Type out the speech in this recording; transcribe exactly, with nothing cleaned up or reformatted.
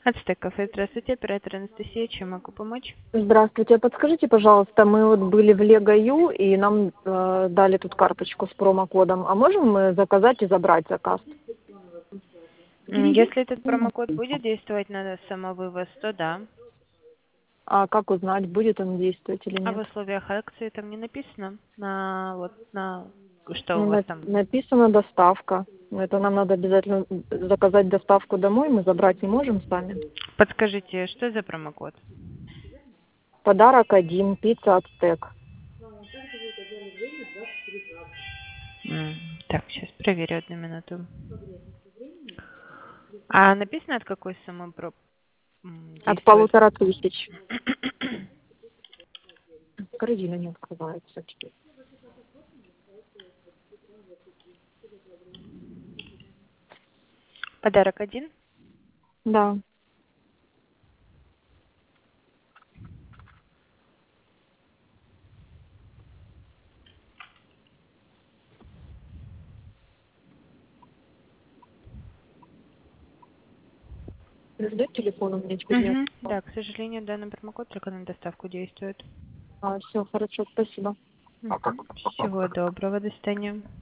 Ацтек кафе, здравствуйте, оператор Анастасия, чем могу помочь? Здравствуйте, подскажите, пожалуйста, мы вот были в Лего Ю и нам э, дали тут карточку с промокодом. А можем мы заказать и забрать заказ? М, Если этот промокод будет действовать на самовывоз, то да. А как узнать, будет он действовать или А в нет? условиях акции там не написано, на вот на что у Ну, вас на- там. написано доставка. Но это нам надо обязательно заказать доставку домой, мы забрать не можем сами. Подскажите, что за промокод? Подарок один, пицца Ацтек. М, Так, сейчас проверю одну минуту. А написано от какой суммы про м, От действует? полутора тысяч. Корзина не открывается. Подарок один? Да. Ждет телефон, у меня теперь нет. Угу. Да, к сожалению, данный промокод только на доставку действует. А, все, хорошо, спасибо. Мгм. Всего доброго, до свидания.